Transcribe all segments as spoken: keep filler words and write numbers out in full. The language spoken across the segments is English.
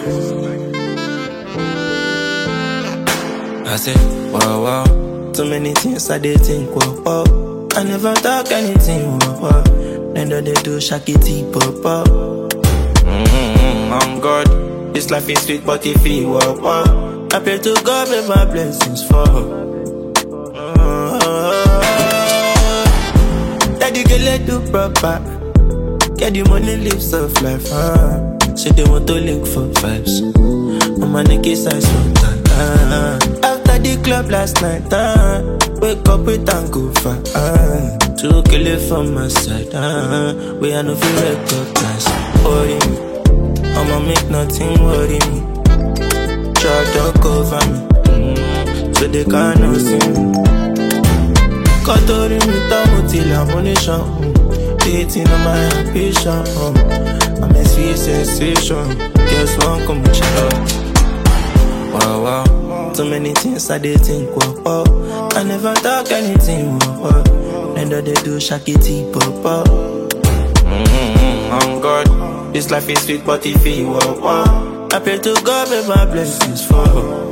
I say, wow, wow. Too many things I did think, wow, wow. I never talk anything, wow, wow. Then they do shakiti, pop, pop. Mm-hmm, on God. This life is sweet, but if you, wow, wow. I pray to God, may my blessings fall. Daddy, get let do proper. Get the money, live soft life, huh? Say they want to link for vibes. On my neck is ice water, uh. After the club last night, uh. Wake up with and go far, uh. To kill it from my side, uh. We are no feel recognize. Worry me, I'ma make nothing worry me. Try to cover me, mm. So they cannot see me. Kotori me tamu till ammunition. Dating on my ambition. I'm a sweet sensation. Guess one come chill. Wow, wow. Too many things I did think, wow, wow. I never talk anything, wow, wow. Then they do shakiti, pop, pop. Mm-hmm, on God. This life is sweet, but if you, wow, wow. I pray to God, may my blessings fall.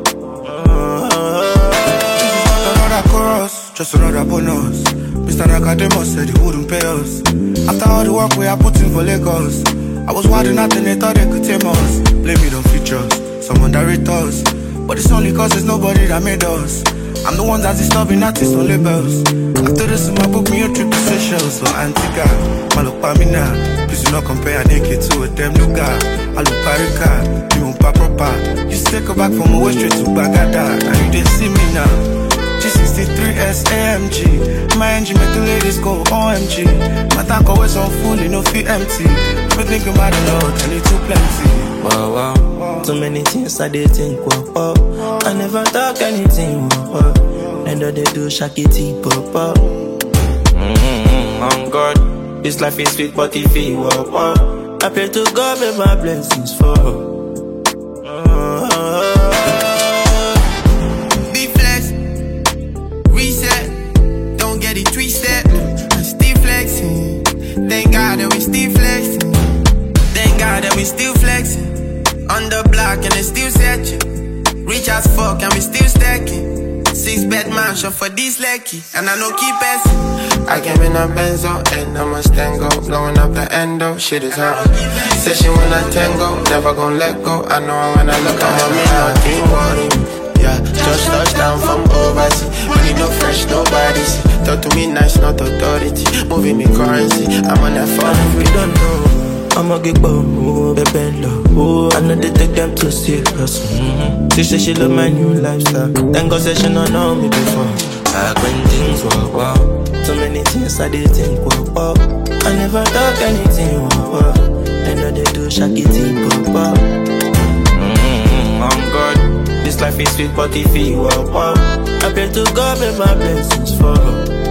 Chorus, just another bonus. Mister Nakademus said he wouldn't pay us. After all the work we are putting for Lagos, I was wilding out and they thought they could tame us. Blame it on features, some underrate us. But it's only cause there's nobody that made us. I'm the one that's disturbing artists on labels. After this, my book me a trip to Seychelles or Antigua. Malopamina, please do not compare a naked to a damn new guy. I look parica, you won't pop proper. You take her back from away straight to Bagada. Now you didn't see me now. G sixty-three S A M G. My engine make the ladies go O M G. My tank always on full, you know, feel empty. I've been thinking about it all, and it's too plenty. Wow, wow. Too many things I did think, wow, wow. I never talk anything, wow, wow. Then they do shakiti, pop, pop. Mm-hmm, on God. This life is sweet, but if you, wow, wow. I pray to God, may my blessings fall. Thank God that we still flexing. Thank God that we still flexing. On the block and they still searching. Rich as fuck and we still stacking. Six bed mansion for this lucky. And I know keep passing. I came in a Benzo and I'm a Stango. Blowing up the endo, shit is hard. Said she wanna tango, never gon' let go. I know when I look at her, me nothing worry me. Yeah, just touchdown from overseas. Money no fresh, nobody see. Talk to me nice, not authority. Moving me currency, I'm on that phone. If you don't know, I'ma get bold, baby low. I know they take them too serious. Mm-hmm. She say she love my new lifestyle. Thank God say she don't know me before. Back when things were wow. So many things I did think, wow, wow. I never talk anything, wow, wow. And now they do shakiti, pop, pop. Mm-hmm, on God. This life is sweet, but if you, wow, wow. I pray to God, may my blessings fall.